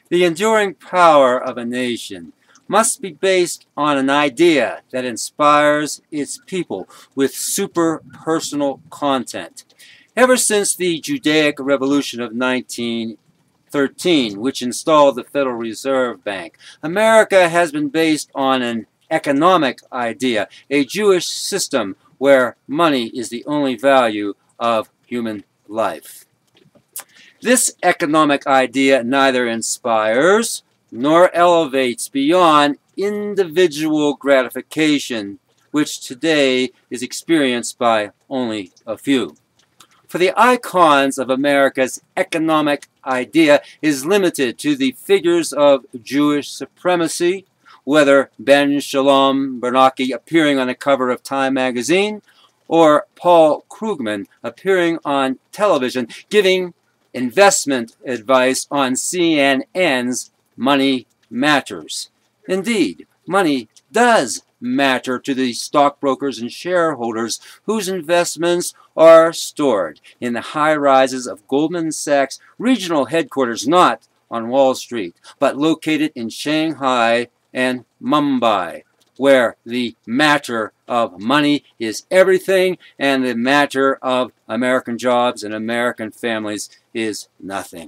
The enduring power of a nation must be based on an idea that inspires its people with super-personal content. Ever since the Judaic Revolution of 1913, which installed the Federal Reserve Bank, America has been based on an economic idea, a Jewish system where money is the only value of human life. This economic idea neither inspires nor elevates beyond individual gratification, which today is experienced by only a few. For the icons of America's economic idea is limited to the figures of Jewish supremacy, whether Ben Shalom Bernanke appearing on the cover of Time magazine or Paul Krugman appearing on television giving investment advice on CNN's Money Matters. Indeed, money does matter to the stockbrokers and shareholders whose investments are stored in the high rises of Goldman Sachs regional headquarters, not on Wall Street, but located in Shanghai and Mumbai, where the matter of money is everything and the matter of American jobs and American families is nothing.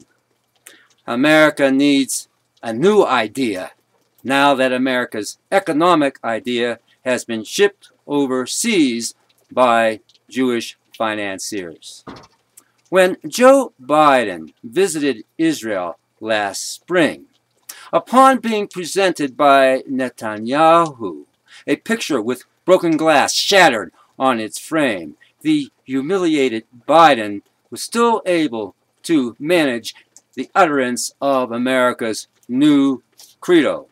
America needs a new idea now that America's economic idea has been shipped overseas by Jewish financiers. When Joe Biden visited Israel last spring, upon being presented by Netanyahu a picture with broken glass shattered on its frame, the humiliated Biden was still able to manage the utterance of America's new credo.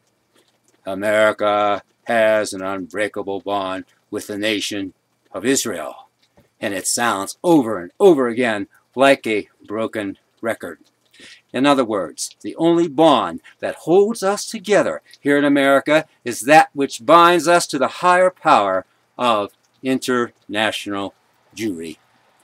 America has an unbreakable bond with the nation of Israel. And it sounds over and over again like a broken record. In other words, the only bond that holds us together here in America is that which binds us to the higher power of international Jewry.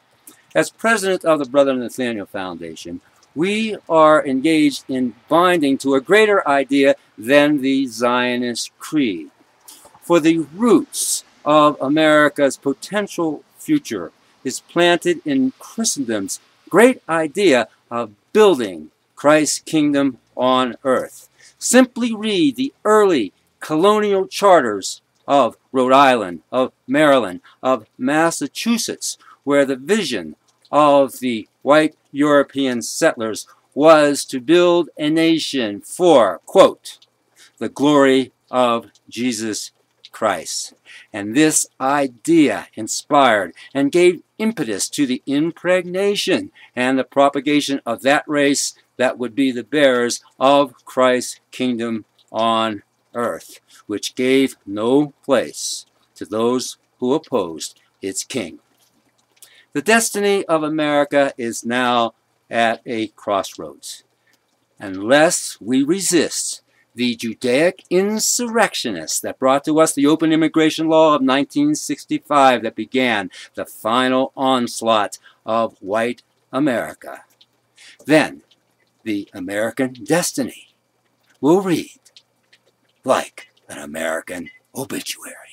As president of the Brother Nathaniel Foundation, we are engaged in binding to a greater idea than the Zionist creed. For the roots of America's potential future is planted in Christendom's great idea of building Christ's kingdom on earth. Simply read the early colonial charters of Rhode Island, of Maryland, of Massachusetts, where the vision of the white European settlers was to build a nation for, quote, the glory of Jesus Christ. And this idea inspired and gave impetus to the impregnation and the propagation of that race that would be the bearers of Christ's kingdom on earth, which gave no place to those who opposed its king. The destiny of America is now at a crossroads. Unless we resist the Judaic insurrectionists that brought to us the open immigration law of 1965 that began the final onslaught of white America, then the American destiny will read like an American obituary.